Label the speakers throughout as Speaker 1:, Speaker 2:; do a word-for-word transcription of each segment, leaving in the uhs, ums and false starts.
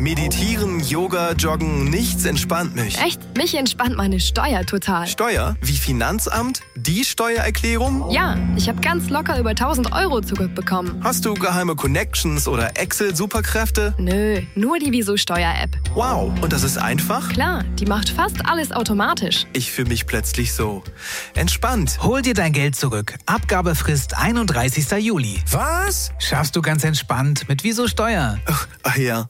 Speaker 1: Meditieren, Yoga, Joggen, nichts entspannt mich.
Speaker 2: Echt? Mich entspannt meine Steuer total.
Speaker 1: Steuer? Wie Finanzamt? Die Steuererklärung?
Speaker 2: Ja, ich habe ganz locker über tausend Euro zurückbekommen.
Speaker 1: Hast du geheime Connections oder Excel-Superkräfte?
Speaker 2: Nö, nur die Wieso-Steuer-App.
Speaker 1: Wow, und das ist einfach?
Speaker 2: Klar, die macht fast alles automatisch.
Speaker 1: Ich fühle mich plötzlich so entspannt.
Speaker 3: Hol dir dein Geld zurück. Abgabefrist einunddreißigster Juli.
Speaker 1: Was?
Speaker 3: Schaffst du ganz entspannt mit Wieso Steuer.
Speaker 1: Ach, ach ja.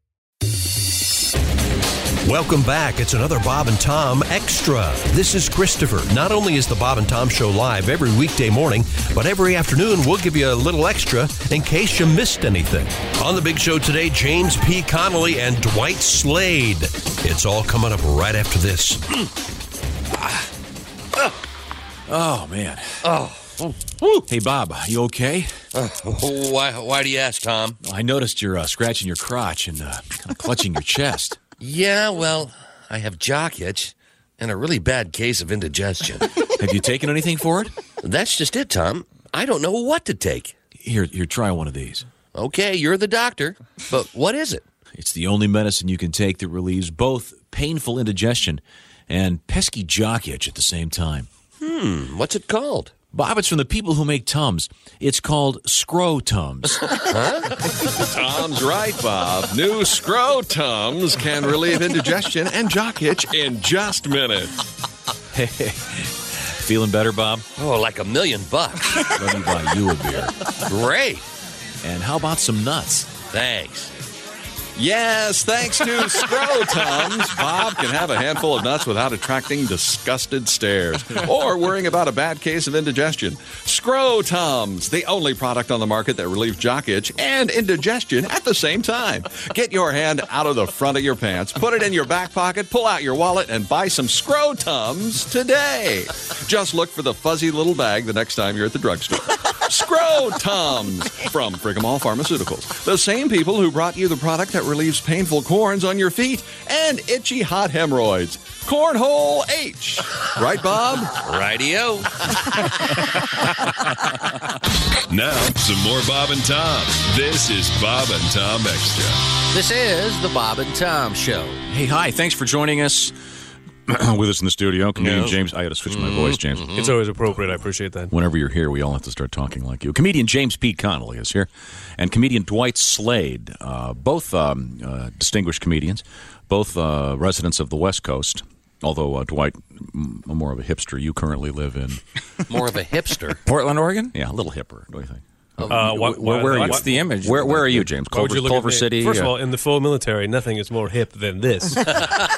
Speaker 4: Welcome back. It's another Bob and Tom Extra. This is Christopher. Not only is the Bob and Tom Show live every weekday morning, but every afternoon we'll give you a little extra in case you missed anything. On the big show today, James P. Connolly and Dwight Slade. It's all coming up right after this.
Speaker 5: Oh, man.
Speaker 6: Oh.
Speaker 5: Hey, Bob, you okay?
Speaker 6: Uh, why, why do you ask, Tom?
Speaker 5: I noticed you're uh, scratching your crotch and uh, kind of clutching your chest.
Speaker 6: Yeah, well, I have jock itch and a really bad case of indigestion.
Speaker 5: Have you taken anything for it?
Speaker 6: That's just it, Tom. I don't know what to take.
Speaker 5: Here, here, try one of these.
Speaker 6: Okay, you're the doctor, but what is it?
Speaker 5: It's the only medicine you can take that relieves both painful indigestion and pesky jock itch at the same time.
Speaker 6: Hmm, what's it called?
Speaker 5: Bob, it's from the people who make Tums. It's called Scro-Tums.
Speaker 6: Huh?
Speaker 7: Tom's right, Bob. New Scro-Tums can relieve indigestion and jock itch in just minutes.
Speaker 5: Feeling better, Bob?
Speaker 6: Oh, like a million bucks.
Speaker 5: Let me buy you a beer.
Speaker 6: Great.
Speaker 5: And how about some nuts?
Speaker 6: Thanks.
Speaker 7: Yes, thanks to Scro-Tums, Bob can have a handful of nuts without attracting disgusted stares or worrying about a bad case of indigestion. Scro-Tums, the only product on the market that relieves jock itch and indigestion at the same time. Get your hand out of the front of your pants, put it in your back pocket, pull out your wallet, and buy some Scro-Tums today. Just look for the fuzzy little bag the next time you're at the drugstore. Scro-Tums from Frigamall Pharmaceuticals, the same people who brought you the product that relieves painful corns on your feet and itchy hot hemorrhoids. Cornhole H. Right, Bob?
Speaker 6: Rightio.
Speaker 8: Now, some more Bob and Tom. This is Bob and Tom Extra.
Speaker 6: This is the Bob and Tom Show.
Speaker 5: Hey, hi. Thanks for joining us. With us in the studio, comedian
Speaker 6: No.
Speaker 5: James. I got to switch my voice, James.
Speaker 6: Mm-hmm.
Speaker 9: It's always appropriate. I appreciate that.
Speaker 5: Whenever you're here, we all have to start talking like you. Comedian James P. Connolly is here, and comedian Dwight Slade, uh, both um, uh, distinguished comedians, both uh, residents of the West Coast. Although uh, Dwight, m- more of a hipster. You currently live in
Speaker 6: More of a hipster.
Speaker 10: Portland, Oregon?
Speaker 5: yeah, a little hipper. What do you think?
Speaker 9: Uh, what,
Speaker 5: where, where are you?
Speaker 10: What's the image?
Speaker 5: Where, where are you, James?
Speaker 9: Why would
Speaker 5: Culver,
Speaker 9: you look
Speaker 5: Culver
Speaker 9: at me?
Speaker 5: City.
Speaker 9: First of
Speaker 5: uh,
Speaker 9: all, in the full military, nothing is more hip than this. Uh,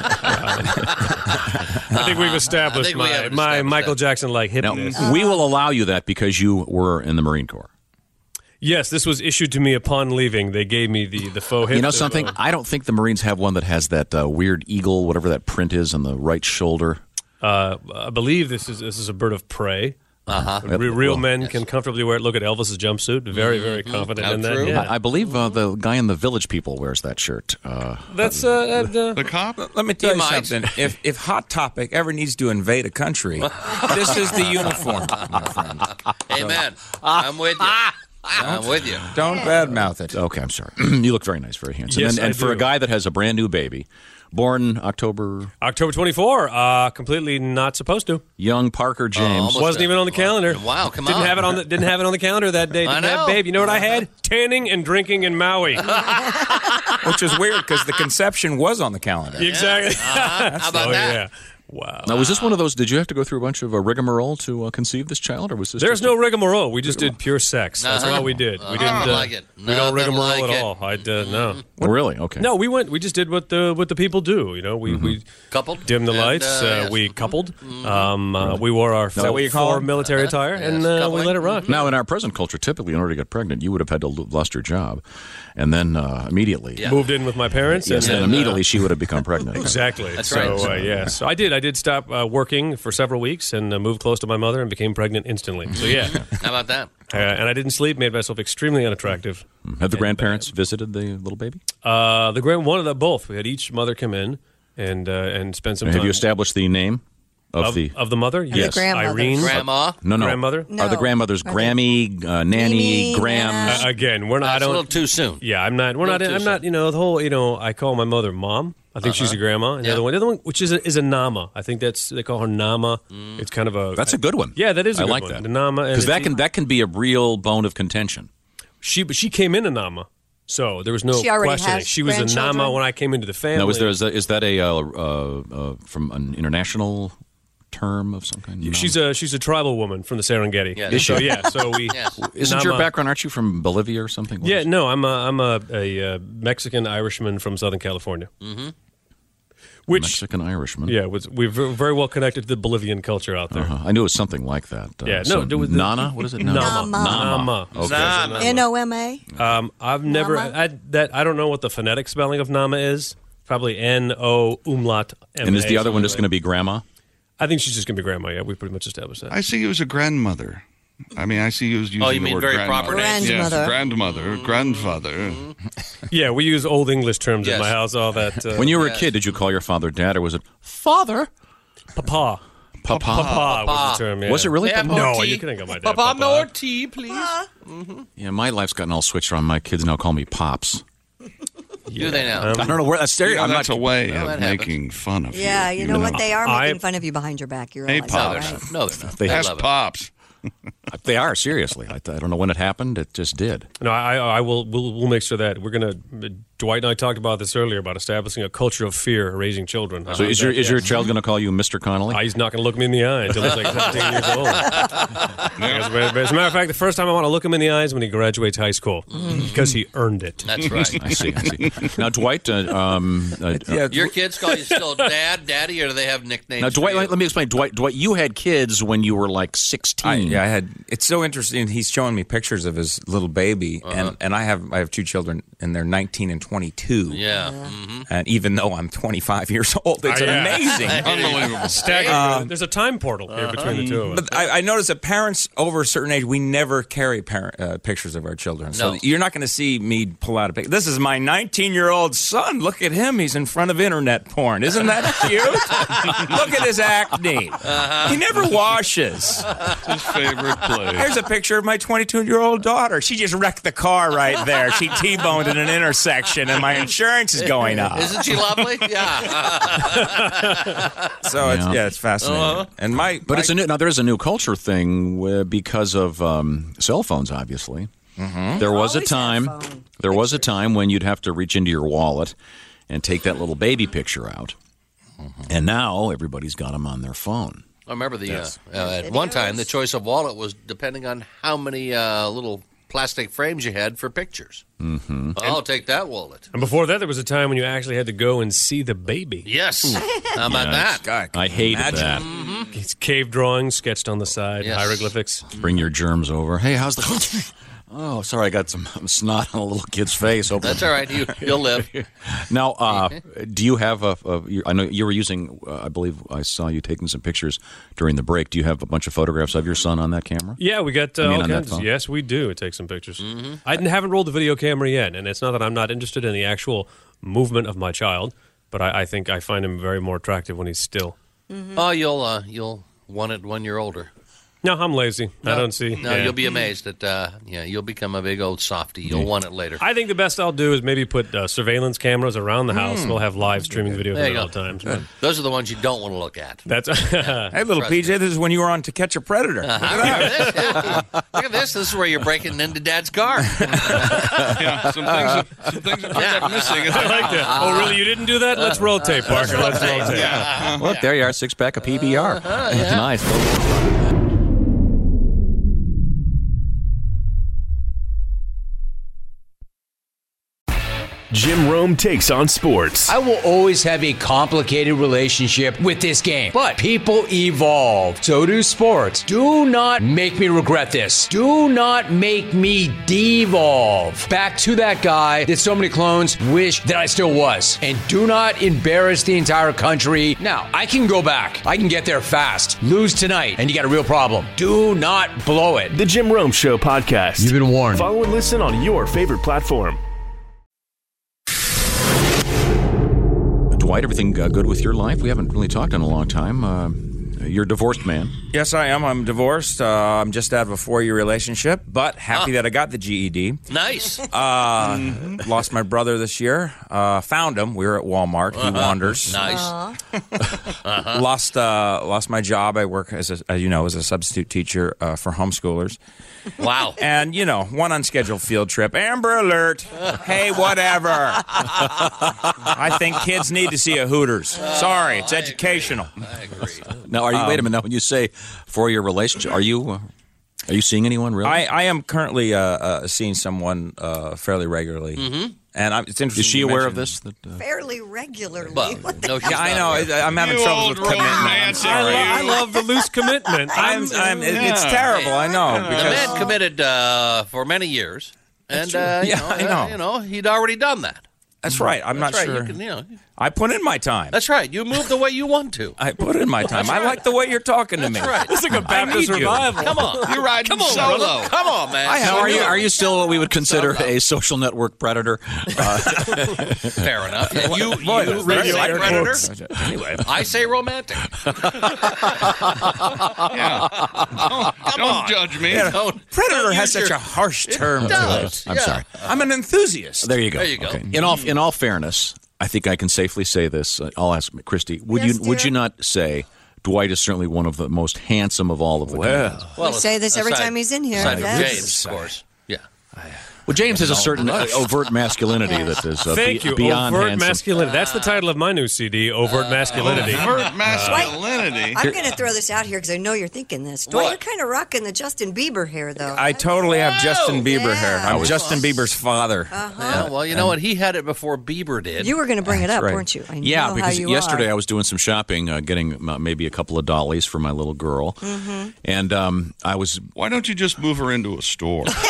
Speaker 9: I think we've established
Speaker 6: I think we
Speaker 9: my,
Speaker 6: have
Speaker 9: my
Speaker 6: established
Speaker 9: Michael
Speaker 6: that.
Speaker 9: Jackson-like
Speaker 5: now,
Speaker 9: hipness.
Speaker 5: we will allow you that because you were in the Marine Corps.
Speaker 9: Yes, this was issued to me upon leaving. They gave me the, the faux hip.
Speaker 5: You know
Speaker 9: to,
Speaker 5: something?
Speaker 9: uh,
Speaker 5: I don't think the Marines have one that has that uh, weird eagle, whatever that print is, on the right shoulder.
Speaker 9: Uh, I believe this is this is a bird of prey.
Speaker 6: Uh-huh.
Speaker 9: Re- real
Speaker 5: Well,
Speaker 9: men
Speaker 6: yes.
Speaker 9: can comfortably wear it. Look at Elvis's jumpsuit. Very, very confident
Speaker 6: How
Speaker 9: in that.
Speaker 6: true.
Speaker 9: Yeah.
Speaker 5: I, I believe uh, the guy in the Village People wears that shirt. Uh,
Speaker 9: That's uh, that, uh,
Speaker 7: The cop?
Speaker 10: Let me tell
Speaker 6: He
Speaker 10: you
Speaker 6: might.
Speaker 10: something. If if Hot Topic ever needs to invade a country, this is the uniform, my friend.
Speaker 6: Amen. I'm with you. I'm with you.
Speaker 10: Don't badmouth it.
Speaker 5: okay, I'm sorry. You look very nice, very handsome.
Speaker 9: Yes,
Speaker 5: and and
Speaker 9: I
Speaker 5: for
Speaker 9: do.
Speaker 5: a guy that has a brand new baby, born October,
Speaker 9: October twenty-fourth. Uh, completely not supposed to.
Speaker 5: young Parker James.
Speaker 6: almost
Speaker 9: Wasn't
Speaker 6: there.
Speaker 9: even on the calendar.
Speaker 6: Wow, come
Speaker 9: didn't
Speaker 6: on.
Speaker 9: have it on the didn't have it on the calendar that day.
Speaker 6: I
Speaker 9: Didn't have
Speaker 6: know.
Speaker 9: babe. You know what I had? Tanning and drinking in Maui.
Speaker 10: Which is weird because the conception was on the calendar.
Speaker 9: Exactly.
Speaker 6: Uh-huh. How about
Speaker 9: oh
Speaker 6: that?
Speaker 9: yeah. Wow.
Speaker 5: Now, was this one of those? Did you have to go through a bunch of uh, rigmarole to uh, conceive this child, or was this?
Speaker 9: There's
Speaker 5: just
Speaker 9: no
Speaker 5: a-
Speaker 9: rigmarole. We just did pure sex. That's
Speaker 6: Uh-huh.
Speaker 9: all we did. We
Speaker 6: Uh,
Speaker 9: didn't
Speaker 6: I don't
Speaker 9: uh,
Speaker 6: like it.
Speaker 9: We don't
Speaker 6: Nothing
Speaker 9: rigmarole
Speaker 6: like
Speaker 9: at
Speaker 6: it.
Speaker 9: all. I uh, no.
Speaker 5: Oh, really? Okay.
Speaker 9: No, we went. We just did what the what the people do. You know, we we
Speaker 6: Coupled?
Speaker 9: dimmed the
Speaker 6: And,
Speaker 9: lights.
Speaker 6: uh,
Speaker 9: Uh,
Speaker 6: yes.
Speaker 9: We coupled. Um, uh, we wore our
Speaker 10: that what you call
Speaker 9: full
Speaker 10: it?
Speaker 9: military attire, and uh, we
Speaker 6: coupling.
Speaker 9: let it rock.
Speaker 5: Now, in our present culture, typically, in order to get pregnant, you would have had to lo- lost your job, and then uh, immediately,
Speaker 6: Yeah.
Speaker 9: Moved in with my parents.
Speaker 5: yes,
Speaker 9: and
Speaker 5: then
Speaker 9: then,
Speaker 5: immediately she would have become pregnant.
Speaker 9: Exactly.
Speaker 6: That's
Speaker 9: so,
Speaker 6: right.
Speaker 9: Uh, yeah. So I did. I did stop uh, working for several weeks and uh, moved close to my mother and became pregnant instantly. So yeah.
Speaker 6: How about that?
Speaker 9: Uh, and I didn't sleep. Made myself extremely unattractive.
Speaker 5: Have the grandparents visited the little baby?
Speaker 9: Uh, the grand one of them both. We had each mother come in and uh, and spend some
Speaker 5: Have
Speaker 9: time.
Speaker 5: you established the name? Of,
Speaker 9: Of,
Speaker 5: the
Speaker 9: of the mother?
Speaker 5: Of the
Speaker 9: Yes.
Speaker 11: grandmother.
Speaker 9: Irene.
Speaker 6: Grandma?
Speaker 5: no no
Speaker 9: Grandmother?
Speaker 5: Are the
Speaker 11: No.
Speaker 5: grandmothers
Speaker 11: Are they-
Speaker 5: Grammy, uh, Nanny,
Speaker 11: Mimi,
Speaker 5: Grams?
Speaker 9: Uh, again, we're not. I
Speaker 6: That's a
Speaker 9: don't.
Speaker 6: little too soon.
Speaker 9: Yeah, I'm not. We're
Speaker 6: A
Speaker 9: not.
Speaker 6: little too
Speaker 9: I'm not. You know, the whole. You know, I call my mother mom. I think she's a grandma. And the
Speaker 6: Yeah.
Speaker 9: other one, the other one, which is a, is a Nama. I think that's they call her Nama.
Speaker 6: Mm.
Speaker 9: It's kind of a.
Speaker 5: That's a good one.
Speaker 9: Yeah, that is. A
Speaker 5: I
Speaker 9: good
Speaker 5: like
Speaker 9: one.
Speaker 5: that.
Speaker 9: The Nama, and
Speaker 5: because that
Speaker 9: it's-
Speaker 5: can that can be a real bone of contention.
Speaker 9: She, but she came in a Nama, so there was no
Speaker 11: She already
Speaker 9: questioning.
Speaker 11: has
Speaker 9: She was a Nama
Speaker 11: grandchildren?
Speaker 9: when I came into the family.
Speaker 5: Now, is there is that, is that a uh, uh, uh, from an international term of some kind?
Speaker 9: She's a she's a tribal woman from the Serengeti.
Speaker 6: Yeah.
Speaker 5: Is she?
Speaker 9: So yeah, so we.
Speaker 6: Yes.
Speaker 5: Isn't your
Speaker 9: Nama-
Speaker 5: background? Aren't you from Bolivia or something? What
Speaker 9: Yeah,
Speaker 5: is it?
Speaker 9: no, I'm a I'm a, a, uh Mexican Irishman from Southern California. Mm-hmm. Which
Speaker 5: Mexican Irishman.
Speaker 9: yeah, was we're ver- very well connected to the Bolivian culture out there.
Speaker 5: Uh-huh. I knew it was something like that. Uh,
Speaker 9: Yeah, no,
Speaker 5: so
Speaker 9: there was the-
Speaker 5: Nana. What is it?
Speaker 9: Nama.
Speaker 11: Nama.
Speaker 9: Nama.
Speaker 5: Okay.
Speaker 6: Nama.
Speaker 11: N O M A.
Speaker 9: Um, I've never
Speaker 11: Nama?
Speaker 9: I, that I don't know what the phonetic spelling of Nama is. Probably N O umlaut M A.
Speaker 5: And is the other one just going to be Grandma?
Speaker 9: I think she's just gonna be grandma. Yeah, we pretty much established that.
Speaker 12: I see you as a grandmother. I mean, I see you as using
Speaker 6: Oh, you
Speaker 12: the
Speaker 6: mean
Speaker 12: word
Speaker 6: very
Speaker 12: grandmother.
Speaker 6: proper names?
Speaker 12: Yes,
Speaker 11: Grandmother.
Speaker 12: grandmother, grandfather.
Speaker 9: Yeah, we use old English terms
Speaker 6: Yes.
Speaker 9: in my house. All that. Uh,
Speaker 5: When you were a
Speaker 6: Yes.
Speaker 5: kid, did you call your father Dad, or was it Father?
Speaker 9: papa,
Speaker 5: Papa.
Speaker 9: papa was the term. Yeah.
Speaker 5: Was it really?
Speaker 6: Yeah,
Speaker 5: Papa?
Speaker 9: No,
Speaker 6: more
Speaker 9: you
Speaker 6: tea.
Speaker 9: couldn't go my dad.
Speaker 6: Papa,
Speaker 9: Papa.
Speaker 6: more tea, please.
Speaker 5: Yeah, my life's gotten all switched around. My kids now call me Pops.
Speaker 6: Do they now?
Speaker 5: I don't know where that's
Speaker 12: You
Speaker 5: stereo.
Speaker 12: know,
Speaker 5: I'm
Speaker 12: that's
Speaker 5: not.
Speaker 12: a way
Speaker 6: Well,
Speaker 12: of
Speaker 6: that happens.
Speaker 12: making fun of you.
Speaker 11: Yeah, you know what? They are
Speaker 9: I-
Speaker 11: making fun of you behind your back. You
Speaker 12: Hey,
Speaker 11: realize
Speaker 12: Pops.
Speaker 11: that, right?
Speaker 6: No, they're not.
Speaker 5: They
Speaker 6: I
Speaker 12: Ask
Speaker 6: love it.
Speaker 12: Pops.
Speaker 5: They are seriously. I, I don't know when it happened. It just did.
Speaker 9: No, I, I will. We'll, we'll make sure that we're gonna. Dwight and I talked about this earlier about establishing a culture of fear raising children.
Speaker 5: So is your
Speaker 9: That-
Speaker 5: is your
Speaker 9: yes.
Speaker 5: child going to call you Mister Connolly?
Speaker 9: Uh, he's not going to look me in the eye until he's like seventeen years old. As a as a matter of fact, the first time I want to look him in the eyes when he graduates high school because he earned it.
Speaker 6: That's right.
Speaker 5: I see. I see. Now, Dwight. Uh, um, uh,
Speaker 10: Yeah,
Speaker 6: Your kids call you still Dad, Daddy, or do they have nicknames?
Speaker 5: now,
Speaker 6: for
Speaker 5: Dwight.
Speaker 6: you?
Speaker 5: Let, let me explain. Dwight. Dwight, you had kids when you were like sixteen.
Speaker 10: I, yeah, I had. It's so interesting. He's showing me pictures of his little baby, and, and I have I have two children, and they're nineteen and twenty-two.
Speaker 6: Yeah. Mm-hmm.
Speaker 10: And even though I'm twenty-five years old, it's
Speaker 9: Oh, yeah.
Speaker 10: amazing.
Speaker 12: Unbelievable.
Speaker 9: Staggering. There's a time portal here between the two of us.
Speaker 10: But I, I noticed that parents over a certain age, we never carry parent, uh, pictures of our children. So
Speaker 6: No.
Speaker 10: you're not going to see me pull out a picture. This is my nineteen-year-old son. Look at him. He's in front of internet porn. Isn't that cute? Look at his acne. He never washes.
Speaker 12: His favorite place.
Speaker 10: Here's a picture of my twenty-two-year-old daughter. She just wrecked the car right there. She T-boned in an intersection, and my insurance is going up.
Speaker 6: Isn't she lovely? Yeah.
Speaker 10: So it's,
Speaker 5: Yeah.
Speaker 10: yeah, it's fascinating.
Speaker 6: Uh-huh.
Speaker 10: And my,
Speaker 5: But
Speaker 10: my-
Speaker 5: it's a new, now there is a new culture thing uh, because of um, cell phones. Obviously, there was a
Speaker 11: Always
Speaker 5: time.
Speaker 11: have phone
Speaker 5: There was a time when you'd have to reach into your wallet and take that little baby picture out, and now everybody's got them on their phone.
Speaker 6: I remember the uh, uh, at one time the choice of wallet was depending on how many uh, little plastic frames you had for pictures. Mm-hmm. I'll take that wallet.
Speaker 9: And before that, there was a time when you actually had to go and see the baby.
Speaker 6: Yes. How about
Speaker 5: Yes.
Speaker 6: that?
Speaker 10: God, can
Speaker 5: I
Speaker 10: you
Speaker 5: hated
Speaker 10: imagine?
Speaker 5: that.
Speaker 9: It's cave drawings sketched on the side,
Speaker 6: Yes.
Speaker 9: hieroglyphics.
Speaker 5: Bring your germs over. Hey, how's the? Oh, sorry, I got some snot on a little kid's face. Hope
Speaker 6: That's all right. You, you'll live.
Speaker 5: Now, uh, do you have a, a? you- I know you were using. Uh, I believe I saw you taking some pictures during the break. Do you have a bunch of photographs of your son on that camera?
Speaker 9: Yeah, we got uh,
Speaker 5: I mean,
Speaker 9: all
Speaker 5: on that
Speaker 9: kinds.
Speaker 5: phone?
Speaker 9: Yes, we do take some pictures. I didn't- haven't rolled the video camera yet, and it's not that I'm not interested in the actual movement of my child, but I, I think I find him very more attractive when he's still.
Speaker 6: Oh, you'll uh, you'll want it when you're older.
Speaker 9: No, I'm lazy. I don't see.
Speaker 6: No,
Speaker 9: yeah.
Speaker 6: you'll be amazed that uh, yeah, you'll become a big old softy. You'll want it later.
Speaker 9: I think the best I'll do is maybe put uh, surveillance cameras around the house. We'll have live streaming videos
Speaker 6: There
Speaker 9: at
Speaker 6: you
Speaker 9: all
Speaker 6: go.
Speaker 9: times. But
Speaker 6: Those are the ones you don't want to look at.
Speaker 9: that's
Speaker 10: Hey, little
Speaker 6: Trust
Speaker 10: P J, this is when you were on To Catch a Predator.
Speaker 6: Uh, I remember this. Yeah. Look at this. This is where you're breaking into Dad's car.
Speaker 12: Yeah, some things, that, some things that
Speaker 6: Yeah.
Speaker 12: are missing.
Speaker 9: I like that. Oh, really? You didn't do that? Let's roll tape, Parker. Let's roll tape.
Speaker 12: Yeah.
Speaker 5: Look, there you are, six pack of P B R.
Speaker 6: Uh-huh,
Speaker 5: That's
Speaker 6: yeah.
Speaker 5: nice.
Speaker 8: Jim Rome takes on sports.
Speaker 13: I will always have a complicated relationship with this game, but people evolve. So do sports. Do not make me regret this. Do not make me devolve back to that guy that so many clones wish that I still was. And do not embarrass the entire country. Now, I can go back. I can get there fast. Lose tonight, and you got a real problem. Do not blow it.
Speaker 8: The Jim Rome Show podcast.
Speaker 13: You've been warned.
Speaker 8: Follow and listen on your favorite platform.
Speaker 5: Dwight, everything uh, good with your life? We haven't really talked in a long time. Uh, you're a divorced man.
Speaker 10: Yes, I am. I'm divorced. Uh, I'm just out of a four-year relationship, but happy
Speaker 6: Ah.
Speaker 10: that I got the G E D.
Speaker 6: Nice.
Speaker 10: Uh, mm-hmm. Lost my brother this year. Uh, found him. We were at Walmart. He
Speaker 6: Uh-huh.
Speaker 10: wanders.
Speaker 6: Nice. uh-huh.
Speaker 10: Lost uh, lost my job. I work as a, as you know as a substitute teacher uh, for homeschoolers.
Speaker 6: Wow.
Speaker 10: And you know, one unscheduled field trip. Amber Alert. Hey, whatever. I think kids need to see a Hooters. Sorry, it's
Speaker 6: I
Speaker 10: educational.
Speaker 6: Agree. I agree.
Speaker 5: Now, are you?
Speaker 10: Um,
Speaker 5: wait a minute. Now, when you say four-year relationship, are you? Uh, are you seeing anyone really?
Speaker 10: I, I am currently uh, uh, seeing someone uh, fairly regularly,
Speaker 6: Mm-hmm.
Speaker 10: and I'm, it's interesting.
Speaker 5: Is she
Speaker 10: you
Speaker 5: aware of
Speaker 10: mention-
Speaker 5: this? That, uh,
Speaker 11: Fairly regularly.
Speaker 6: Well,
Speaker 11: What the
Speaker 6: no,
Speaker 11: hell?
Speaker 6: she's
Speaker 10: Yeah, I
Speaker 6: not
Speaker 10: know.
Speaker 6: aware.
Speaker 10: I, I'm having
Speaker 12: You
Speaker 10: troubles
Speaker 12: old
Speaker 10: with commitment. I'm
Speaker 12: romantic.
Speaker 10: sorry.
Speaker 9: I love the loose commitment.
Speaker 10: I'm, I'm, it- it's terrible. I know.
Speaker 6: The
Speaker 10: Because,
Speaker 6: man committed uh, for many years, and uh, you
Speaker 10: Yeah,
Speaker 6: know,
Speaker 10: I know.
Speaker 6: uh, you know, he'd already done that.
Speaker 10: that's right. I'm
Speaker 6: That's
Speaker 10: not
Speaker 6: right.
Speaker 10: sure.
Speaker 6: You can, you know,
Speaker 10: I put in my time.
Speaker 6: that's right. You move the way you want to.
Speaker 10: I put in my time. I like the way you're talking to me.
Speaker 6: That's right.
Speaker 9: It's like a Baptist
Speaker 10: I need you.
Speaker 9: revival.
Speaker 6: Come on.
Speaker 12: You're riding
Speaker 6: Come on,
Speaker 12: solo.
Speaker 6: brother. Come on, man.
Speaker 10: I have-
Speaker 5: now, are you? Are you still what we would consider a social network predator? Uh,
Speaker 6: Fair enough. Yeah, you,
Speaker 10: Boy,
Speaker 6: you
Speaker 10: that's
Speaker 6: say
Speaker 10: air
Speaker 6: predator.
Speaker 10: quotes. Anyway.
Speaker 6: I say romantic.
Speaker 12: Yeah. Don't, don't judge me.
Speaker 10: Yeah,
Speaker 6: Don't-
Speaker 10: Predator
Speaker 6: don't
Speaker 10: has
Speaker 6: use
Speaker 10: such
Speaker 6: your-
Speaker 10: a harsh term to
Speaker 6: does.
Speaker 10: it.
Speaker 5: I'm
Speaker 6: Yeah.
Speaker 5: sorry.
Speaker 10: I'm an enthusiast.
Speaker 5: There you go.
Speaker 6: There you go.
Speaker 5: Okay. In all, in all fairness, I think I can safely say this. Uh, I'll ask Christy. Would
Speaker 11: Yes,
Speaker 5: you? Would
Speaker 11: dear?
Speaker 5: you not say Dwight is certainly one of the most handsome of all of the guys?
Speaker 6: Well,
Speaker 11: We say this every
Speaker 6: aside-
Speaker 11: time he's in here.
Speaker 6: Aside from
Speaker 11: That's-
Speaker 6: James, of course. Yeah.
Speaker 5: Well, James has a certain uh, overt masculinity that is uh,
Speaker 9: Thank
Speaker 5: be-
Speaker 9: you.
Speaker 5: beyond
Speaker 9: Overt
Speaker 5: handsome.
Speaker 9: masculinity. That's the title of my new C D, Overt Masculinity.
Speaker 12: Overt masculinity.
Speaker 11: I'm going to throw this out here because I know you're thinking this. Dwight,
Speaker 6: What?
Speaker 11: you're kind of rocking the Justin Bieber hair, though.
Speaker 10: I totally have Justin Bieber
Speaker 11: Yeah.
Speaker 10: hair. I'm
Speaker 11: Oh,
Speaker 10: Justin Bieber's father.
Speaker 6: Yeah, well, you know what? He had it before Bieber did.
Speaker 11: You were going to bring it
Speaker 10: That's
Speaker 11: up,
Speaker 10: right.
Speaker 11: weren't you? I
Speaker 5: Yeah,
Speaker 11: know
Speaker 5: because
Speaker 11: how you
Speaker 5: yesterday
Speaker 11: are.
Speaker 5: I was doing some shopping, uh, getting uh, maybe a couple of dollies for my little girl,
Speaker 11: Mm-hmm.
Speaker 5: and um, I was.
Speaker 12: Why don't you just move her into a store? Just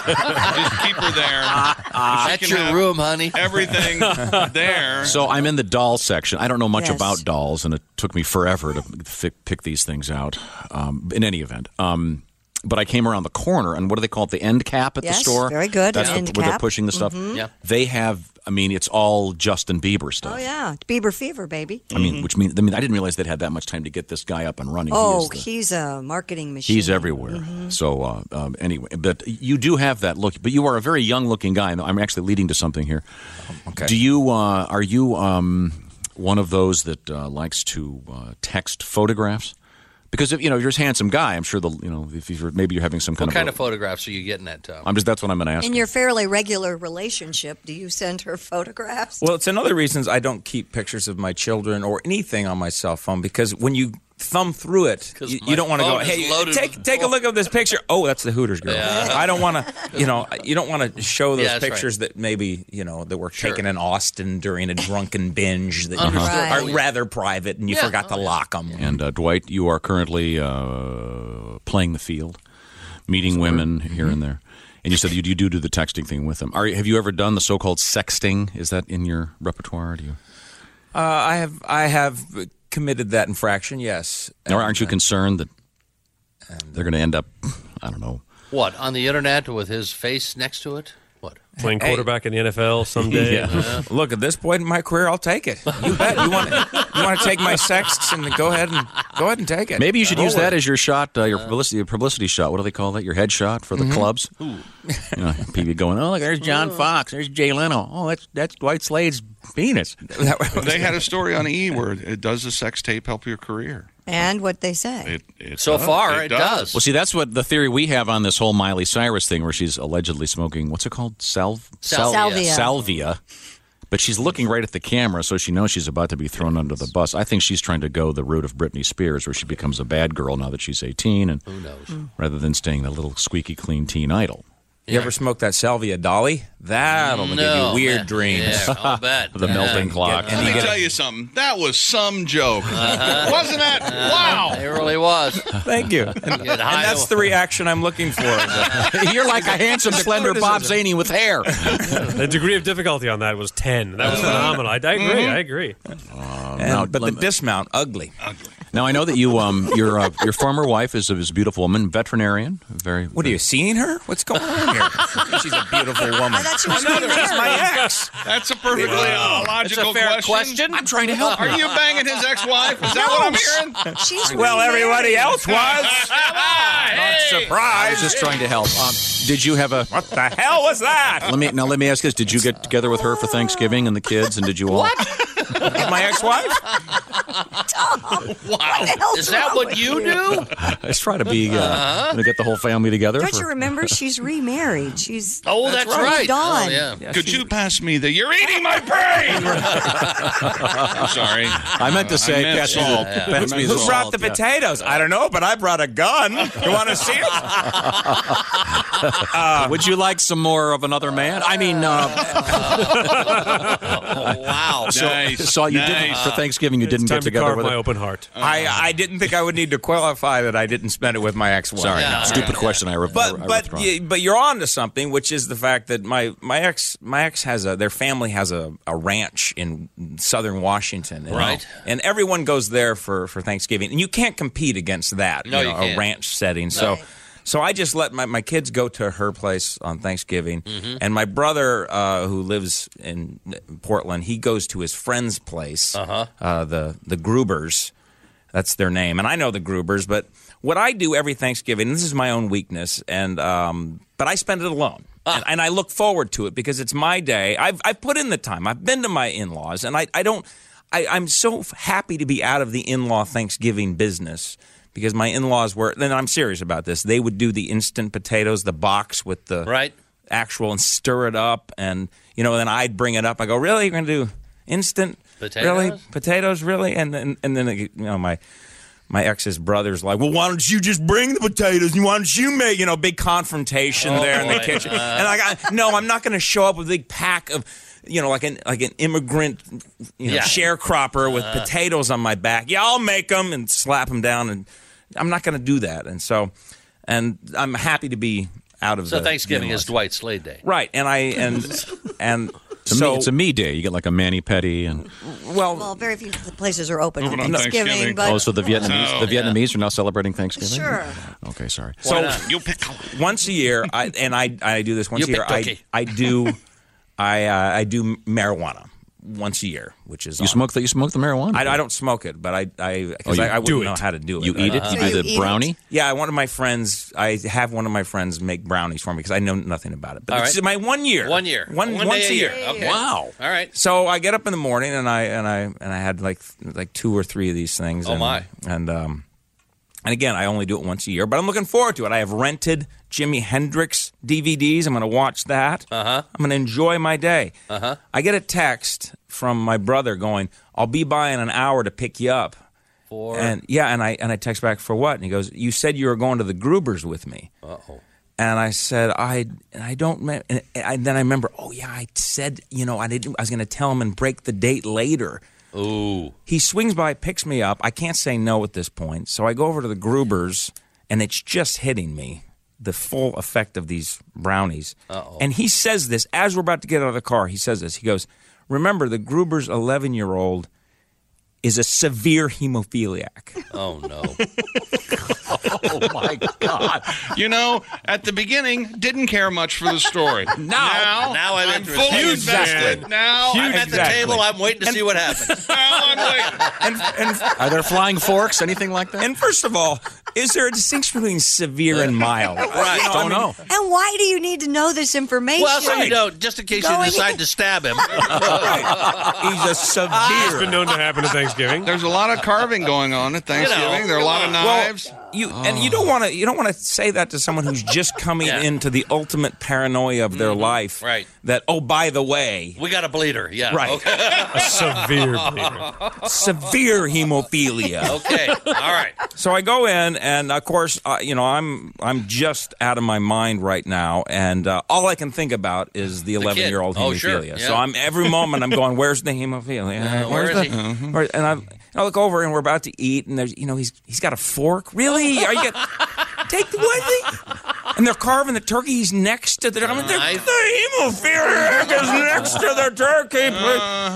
Speaker 12: keep her there.
Speaker 6: That's
Speaker 12: can
Speaker 6: your
Speaker 12: have
Speaker 6: room, honey.
Speaker 12: Everything there.
Speaker 5: So I'm in the doll section. I don't know much
Speaker 11: Yes.
Speaker 5: about dolls, and it took me forever to fi- pick these things out. Um, in any event, um, but I came around the corner, and what do they call it? The end cap at
Speaker 11: Yes,
Speaker 5: the store.
Speaker 11: very good,
Speaker 5: That's
Speaker 11: an
Speaker 5: the,
Speaker 11: end
Speaker 5: where they're
Speaker 11: cap.
Speaker 5: pushing the stuff.
Speaker 6: Yeah.
Speaker 5: They have. I mean, it's all Justin Bieber stuff.
Speaker 11: Oh, yeah. Bieber fever, baby.
Speaker 5: I mean, which means I mean I didn't realize they'd had that much time to get this guy up and running.
Speaker 11: Oh,
Speaker 5: he is the,
Speaker 11: he's a marketing machine.
Speaker 5: He's everywhere. So uh, um, anyway, but you do have that look. But you are a very young-looking guy. And I'm actually leading to something here.
Speaker 10: Okay.
Speaker 5: Do you uh, are you um, one of those that uh, likes to uh, text photographs? Because if you know you're a handsome guy, I'm sure the you know if you're maybe you're having some kind
Speaker 6: What
Speaker 5: of
Speaker 6: kind
Speaker 5: a-
Speaker 6: of photographs are you getting at, Tom?
Speaker 5: I'm just that's what I'm going to ask.
Speaker 11: In your fairly regular relationship, do you send her photographs?
Speaker 10: Well, it's another reason I don't keep pictures of my children or anything on my cell phone because when you thumb through it,
Speaker 6: 'Cause
Speaker 10: you,
Speaker 6: my
Speaker 10: you don't want to go,
Speaker 6: phone is
Speaker 10: hey,
Speaker 6: loaded
Speaker 10: take
Speaker 6: with-
Speaker 10: take a look at this picture. Oh, that's the Hooters girl.
Speaker 6: Yeah.
Speaker 10: I don't want to, you know, you don't want to show those
Speaker 6: Yeah, that's
Speaker 10: pictures that maybe, you know, that were
Speaker 6: Sure.
Speaker 10: taken in Austin during a drunken binge that
Speaker 6: Understood.
Speaker 10: are
Speaker 11: Right.
Speaker 10: rather private and you
Speaker 6: Yeah.
Speaker 10: forgot to
Speaker 6: Oh, yeah.
Speaker 10: lock them.
Speaker 5: And uh, Dwight, you are currently uh, playing the field, meeting women here and there. And you said you, you do do the texting thing with them. Are, have you ever done the so-called sexting? Is that in your repertoire? Do you?
Speaker 10: Uh, I have I have committed that infraction, yes.
Speaker 5: Or aren't you concerned that they're going to end up, I don't know.
Speaker 6: What, on the internet with his face next to it? What?
Speaker 9: Playing
Speaker 10: Hey.
Speaker 9: quarterback in the N F L someday.
Speaker 5: Yeah.
Speaker 10: Look, at this point in my career, I'll take it. You bet. You want to you want to take my sexts and go ahead and go ahead and take it.
Speaker 5: Maybe you should
Speaker 10: Roll
Speaker 5: use that
Speaker 10: it.
Speaker 5: as your shot, uh, your publicity, your publicity shot. What do they call that? Your head shot for the
Speaker 10: Mm-hmm.
Speaker 5: clubs? You know, people going, oh, look, there's John Fox. There's Jay Leno. Oh, that's that's Dwight Slade's penis.
Speaker 12: They had a story on E! where it does the sex tape help your career?
Speaker 11: And what they say.
Speaker 12: It, it
Speaker 6: So
Speaker 12: does.
Speaker 6: far, it does.
Speaker 5: Well, see, that's what the theory we have on this whole Miley Cyrus thing, where she's allegedly smoking. What's it called? Salv- sal-
Speaker 11: Salvia.
Speaker 5: Salvia. But she's looking right at the camera, so she knows she's about to be thrown under the bus. I think she's trying to go the route of Britney Spears, where she becomes a bad girl now that she's eighteen, and
Speaker 6: Who knows?
Speaker 5: rather than staying the little squeaky clean teen idol.
Speaker 10: You ever smoke that Salvia Dolly? That'll give
Speaker 6: No,
Speaker 10: you weird
Speaker 6: man.
Speaker 10: dreams.
Speaker 6: Yeah, I'll bet.
Speaker 5: The melting
Speaker 6: Yeah.
Speaker 5: clock.
Speaker 10: And
Speaker 12: Let
Speaker 10: you
Speaker 12: me
Speaker 10: get
Speaker 12: tell you something. That was some joke. Wasn't it? Wow.
Speaker 6: It really was.
Speaker 10: Thank you. And, and
Speaker 6: Get high
Speaker 10: that's
Speaker 6: to-
Speaker 10: the reaction I'm looking for.
Speaker 5: You're like a handsome, slender Bob Zaney with hair.
Speaker 9: The degree of difficulty on that was ten. That was phenomenal. I, I agree. I agree.
Speaker 10: And-
Speaker 5: now,
Speaker 10: but
Speaker 5: let
Speaker 10: the
Speaker 5: me-
Speaker 10: dismount, ugly.
Speaker 12: Ugly.
Speaker 5: Now I know that you, um, your uh, your former wife is a, is a beautiful woman, veterinarian. Very.
Speaker 10: What are you seeing her? What's going on here? She's a beautiful woman.
Speaker 11: I thought she was
Speaker 10: Another
Speaker 11: remarried.
Speaker 10: is my ex.
Speaker 12: That's a perfectly uh, logical
Speaker 6: It's a fair
Speaker 12: question.
Speaker 6: question.
Speaker 5: I'm trying to help
Speaker 12: Are
Speaker 5: her.
Speaker 12: you banging his ex-wife? Is that what I'm hearing?
Speaker 11: She's
Speaker 10: Well,
Speaker 11: remarried.
Speaker 10: everybody else was. Not
Speaker 12: Hey!
Speaker 5: I
Speaker 10: surprised.
Speaker 5: was just trying to help. Um, did you have a?
Speaker 10: What the hell was that?
Speaker 5: Let me now. Let me ask this: did you get together with her for Thanksgiving and the kids, and did you all?
Speaker 10: My ex-wife?
Speaker 6: Wow. Is that what you do?
Speaker 5: Let's try to be uh,
Speaker 6: Uh-huh.
Speaker 5: to get the whole family together.
Speaker 11: Don't
Speaker 5: for-
Speaker 11: you remember? She's remarried. She's
Speaker 6: Oh, that's,
Speaker 11: right.
Speaker 6: right.
Speaker 11: Moved on.
Speaker 6: Oh, yeah.
Speaker 10: Yeah,
Speaker 12: Could
Speaker 10: she-
Speaker 12: you pass me the? You're eating my brain. I'm sorry.
Speaker 5: I meant to say,
Speaker 12: I meant
Speaker 5: pass me
Speaker 12: salt.
Speaker 5: the-
Speaker 12: I
Speaker 5: pass
Speaker 12: meant
Speaker 5: me the
Speaker 10: Who
Speaker 12: salt.
Speaker 10: brought the
Speaker 5: yeah.
Speaker 10: potatoes? I don't know, but I brought a gun. You want to see it?
Speaker 5: Uh, would you like some more of another man? I mean, uh,
Speaker 6: Wow.
Speaker 5: so,
Speaker 12: Nice,
Speaker 5: so you
Speaker 12: nice.
Speaker 5: didn't for Thanksgiving. You didn't
Speaker 9: It's time
Speaker 5: get
Speaker 9: to
Speaker 5: together
Speaker 9: carve
Speaker 5: with
Speaker 9: my
Speaker 5: her.
Speaker 9: open heart.
Speaker 10: I, I didn't think I would need to qualify that I didn't spend it with my ex-wife.
Speaker 5: Sorry,
Speaker 6: Yeah,
Speaker 5: stupid
Speaker 6: yeah.
Speaker 5: question. I, re- I
Speaker 10: But but
Speaker 5: withdraw.
Speaker 10: y- but you're on to something, which is the fact that my, my ex my ex has a their family has a, a ranch in southern Washington, and,
Speaker 6: Right.
Speaker 10: And everyone goes there for, for Thanksgiving, and you can't compete against that.
Speaker 6: No, you
Speaker 10: know,
Speaker 6: can't.
Speaker 10: a ranch setting. So so I just let my, my kids go to her place on Thanksgiving,
Speaker 6: Mm-hmm.
Speaker 10: and my brother uh, who lives in Portland, he goes to his friend's place,
Speaker 6: Uh-huh.
Speaker 10: uh, the the Grubers. That's their name, and I know the Grubers. But what I do every Thanksgiving, and this is my own weakness, and um, but I spend it alone, and, and I look forward to it because it's my day. I've I've put in the time. I've been to my in-laws, and I I don't. I, I'm so happy to be out of the in-law Thanksgiving business because my in-laws were. Then I'm serious about this. They would do the instant potatoes, the box with the
Speaker 6: Right.
Speaker 10: actual, and stir it up, and you know, then I'd bring it up. I go, really, you're going to do instant
Speaker 6: Potatoes?
Speaker 10: Really, potatoes, really, and then and then you know my. My ex's brother's like, well, why don't you just bring the potatoes? And why don't you make, you know, big confrontation
Speaker 6: Oh,
Speaker 10: there in the
Speaker 6: boy.
Speaker 10: kitchen?
Speaker 6: Uh.
Speaker 10: And I got, no, I'm not going to show up with a big pack of, you know, like an like an immigrant, you know,
Speaker 6: Yeah.
Speaker 10: sharecropper with
Speaker 6: Uh.
Speaker 10: potatoes on my back. Yeah, I'll make them and slap them down, and I'm not going to do that. And so, and I'm happy to be out of
Speaker 6: So
Speaker 10: the
Speaker 6: Thanksgiving
Speaker 10: in-laws.
Speaker 6: is Dwight Slade Day.
Speaker 10: Right, and I and and
Speaker 5: It's a,
Speaker 10: so
Speaker 5: me, it's a me day. You get like a mani pedi and
Speaker 10: well,
Speaker 11: Well, very few places are open on
Speaker 12: Open on
Speaker 11: Thanksgiving,
Speaker 12: Thanksgiving.
Speaker 11: but
Speaker 5: oh, so the Vietnamese,
Speaker 12: So-
Speaker 5: the Vietnamese are now celebrating Thanksgiving.
Speaker 11: Sure.
Speaker 5: Okay, sorry.
Speaker 10: so
Speaker 12: You pick.
Speaker 10: once a year, I, and I I do this once
Speaker 6: You
Speaker 10: a year.
Speaker 6: pick
Speaker 10: I
Speaker 6: Cookie.
Speaker 10: I do I uh, I do marijuana once a year, which is
Speaker 5: You
Speaker 10: on-
Speaker 5: smoke the you smoke the marijuana.
Speaker 10: I, I don't smoke it, but I I because
Speaker 5: Oh, you
Speaker 10: I, I wouldn't
Speaker 9: do
Speaker 10: know
Speaker 9: it.
Speaker 10: how to do it.
Speaker 5: You eat it.
Speaker 11: So
Speaker 5: You do
Speaker 11: you
Speaker 5: the
Speaker 11: eat it.
Speaker 5: brownie.
Speaker 10: Yeah, one of my friends. I have one of my friends make brownies for me because I know nothing about it. But
Speaker 6: All
Speaker 10: this
Speaker 6: right.
Speaker 10: is my one year.
Speaker 6: One year.
Speaker 10: One,
Speaker 6: One
Speaker 10: once
Speaker 6: day
Speaker 10: a
Speaker 6: a
Speaker 10: year.
Speaker 6: year. Okay.
Speaker 10: Wow.
Speaker 6: All right.
Speaker 10: So I get up in the morning and I and I and I had like like two or three of these things.
Speaker 6: Oh,
Speaker 10: and,
Speaker 6: my.
Speaker 10: And um, and again, I only do it once a year, but I'm looking forward to it. I have rented Jimi Hendrix D V Ds. I'm going to watch that.
Speaker 6: Uh-huh.
Speaker 10: I'm going to enjoy my day.
Speaker 6: Uh-huh.
Speaker 10: I get a text from my brother going, "I'll be by in an hour to pick you up."
Speaker 6: For
Speaker 10: And yeah, and I and I text back, "For what?" And he goes, "You said you were going to the Grubers with me."
Speaker 6: uh-oh.
Speaker 10: And I said, I I don't. me- And I, then I remember, oh yeah, I said, you know, I didn't. I was going to tell him and break the date later.
Speaker 6: Ooh.
Speaker 10: He swings by, picks me up. I can't say no at this point, so I go over to the Grubers, and it's just hitting me the full effect of these brownies.
Speaker 6: Uh-oh.
Speaker 10: And he says this as we're about to get out of the car. He says this. He goes, "Remember, the Gruber's eleven-year-old is a severe hemophiliac."
Speaker 6: Oh no.
Speaker 5: Oh my God!
Speaker 12: You know, at the beginning, didn't care much for the story. now,
Speaker 6: now I'm
Speaker 12: I'm
Speaker 6: interested.
Speaker 12: fully
Speaker 6: Huge
Speaker 12: invested.
Speaker 6: fan.
Speaker 12: Now,
Speaker 6: I'm
Speaker 12: I'm
Speaker 6: at the
Speaker 10: Exactly.
Speaker 6: table. I'm waiting to see what happens.
Speaker 12: Now I'm waiting.
Speaker 10: And, and
Speaker 5: Are there flying forks? Anything like that?
Speaker 10: And first of all, is there a distinction between severe and mild?
Speaker 6: Right.
Speaker 10: You know,
Speaker 5: Don't
Speaker 10: I mean,
Speaker 5: know.
Speaker 11: and why do you need to know this information?
Speaker 6: Well, so you don't, just in case you
Speaker 11: Going-
Speaker 6: decide to stab him.
Speaker 10: He's a
Speaker 9: It's
Speaker 10: severe.
Speaker 9: been known to happen at Thanksgiving.
Speaker 12: There's a lot of carving going on at Thanksgiving.
Speaker 6: know,
Speaker 12: there are a lot of
Speaker 6: come on.
Speaker 12: knives.
Speaker 10: You and you don't want to. You don't want to say that to someone who's just coming
Speaker 6: Yeah.
Speaker 10: into the ultimate paranoia of their life.
Speaker 6: Right.
Speaker 10: That oh, by the way,
Speaker 6: We got a bleeder. Yeah.
Speaker 10: Right.
Speaker 6: Okay.
Speaker 9: A severe bleeder.
Speaker 10: severe hemophilia.
Speaker 6: Okay. All right.
Speaker 10: So I go in, and of course, uh, you know, I'm I'm just out of my mind right now, and uh, all I can think about is the eleven-year-old
Speaker 6: Oh, sure.
Speaker 10: hemophilia.
Speaker 6: Yeah.
Speaker 10: So I'm every moment I'm going, "Where's the hemophilia?
Speaker 6: Uh,
Speaker 10: Where's
Speaker 6: where is
Speaker 10: the?"
Speaker 6: he?
Speaker 10: Where- and I, I look over, and we're about to eat, and there's, you know, he's he's got a fork. Really? Are you get take the what? And they're carving the turkey. He's next to the. I mean, the,
Speaker 6: Nice.
Speaker 10: the hemophilia is next to the turkey.
Speaker 12: Uh-huh.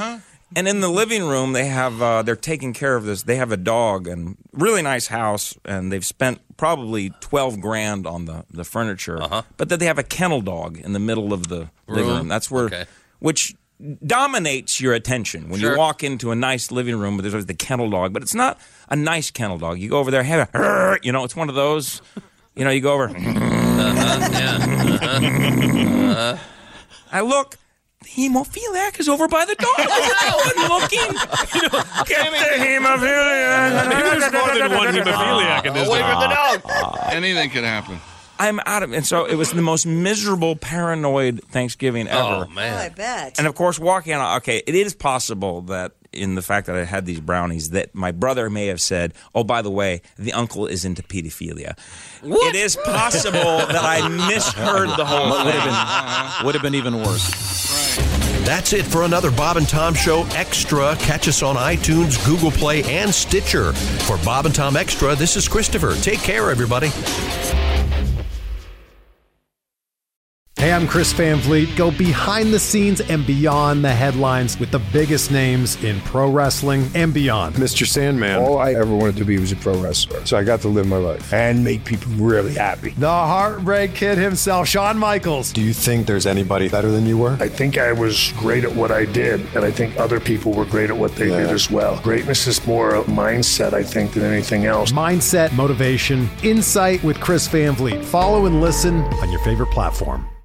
Speaker 10: And in the living room, they have uh, they're taking care of this. They have a dog and really nice house, and they've spent probably twelve grand on the the furniture.
Speaker 6: Uh-huh.
Speaker 10: But then they have a kennel dog in the middle of the living
Speaker 6: Room?
Speaker 10: room. That's where,
Speaker 6: Okay.
Speaker 10: which dominates your attention when
Speaker 6: Sure.
Speaker 10: you walk into a nice living room. There's always the kennel dog, but it's not a nice kennel dog. You go over there, have a, you know, it's one of those. You know, you go over.
Speaker 6: Uh-huh, yeah. Uh-huh. Uh-huh.
Speaker 10: I look. The hemophiliac is over by the door. I'm looking. You know, get the hemophiliac.
Speaker 9: Maybe there's more than one hemophiliac in this
Speaker 6: Away from the
Speaker 9: dog.
Speaker 6: dog.
Speaker 12: Anything could happen.
Speaker 10: I'm out of, and so it was the most miserable, paranoid Thanksgiving ever.
Speaker 6: Oh, man.
Speaker 11: Oh, I bet.
Speaker 10: And of course, walking out, okay, it is possible that in the fact that I had these brownies, that my brother may have said, oh, by the way, the uncle is into pedophilia. It is possible that I misheard the whole
Speaker 5: Would
Speaker 10: thing.
Speaker 5: have been, would have been even worse.
Speaker 4: That's it for another Bob and Tom Show Extra. Catch us on iTunes, Google Play, and Stitcher. For Bob and Tom Extra, this is Christopher. Take care, everybody.
Speaker 14: Hey, I'm Chris Van Vliet. Go behind the scenes and beyond the headlines with the biggest names in pro wrestling and beyond.
Speaker 15: Mister Sandman, all I ever wanted to be was a pro wrestler. So I got to live my life and make people really happy.
Speaker 14: The Heartbreak Kid himself, Shawn Michaels.
Speaker 15: Do you think there's anybody better than you were?
Speaker 16: I think I was great at what I did, and I think other people were great at what they
Speaker 15: Yeah.
Speaker 16: did as well. Greatness is more a mindset, I think, than anything else.
Speaker 14: Mindset, motivation, insight with Chris Van Vliet. Follow and listen on your favorite platform.